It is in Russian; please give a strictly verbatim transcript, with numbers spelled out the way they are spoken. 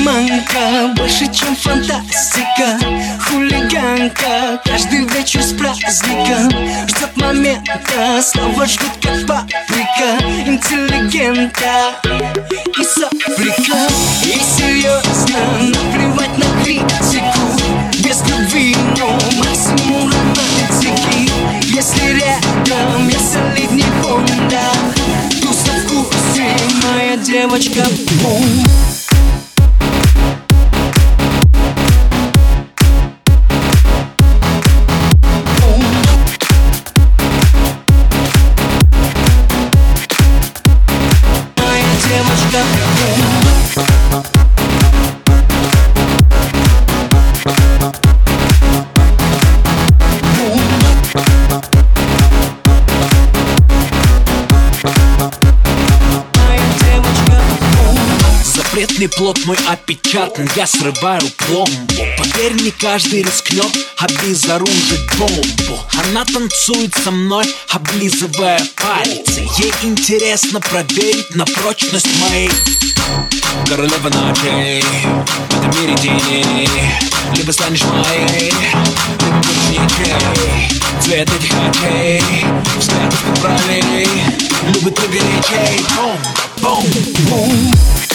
Романка больше, чем фантастика. Хулиганка каждый вечер с праздником ждет момента, слова жгут как паприка. Интеллигента и сопляка. И серьезно, наплевать на критику. Без любви, но максимум романтики. Если рядом я солидней Бонда, туз на вкусе, моя девочка. Бум. Запретный плод мой опечатан, я срываю пломбу. Поверь, не каждый рискнет обезоружить бомбу. Она танцует со мной, облизывая пальцы. Ей интересно проверить на прочность моей. Королева ночей, в этом мире теней. Либо станешь моей, либо будешь ничей. Цвет этих очей, взглядов как правей. Любит ты горячей. Бум, бум, бум.